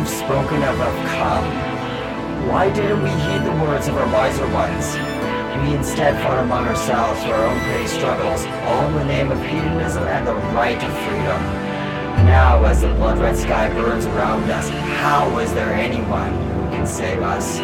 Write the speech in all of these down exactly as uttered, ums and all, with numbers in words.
you've spoken of have come, why didn't we heed the words of our wiser ones? We instead fought among ourselves for our own petty struggles, all in the name of hedonism and the right of freedom. Now, as the blood-red sky burns around us, how is there anyone who can save us?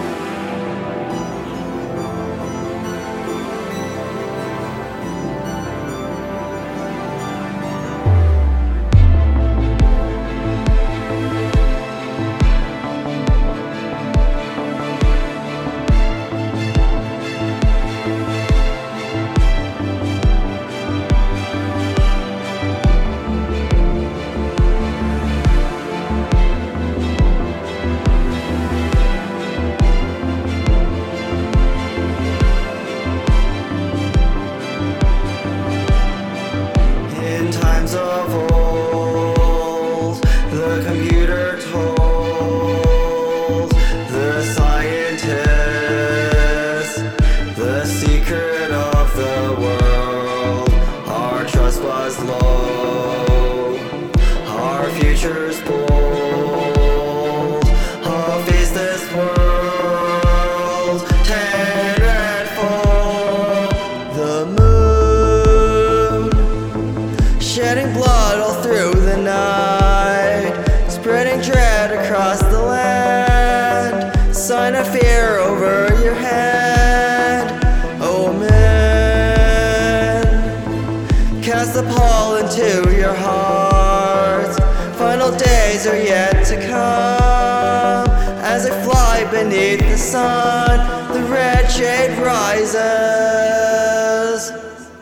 Of old, the computer told the scientists the secret of the world. Our trust was low, our future's bold. I'll face this world ten red fold. The moon shedding blood all through the night, spreading dread across the land, sign of fear over your head. Oh man, cast the pall into your heart. Final days are yet to come. As I fly beneath the sun, the red shade rises.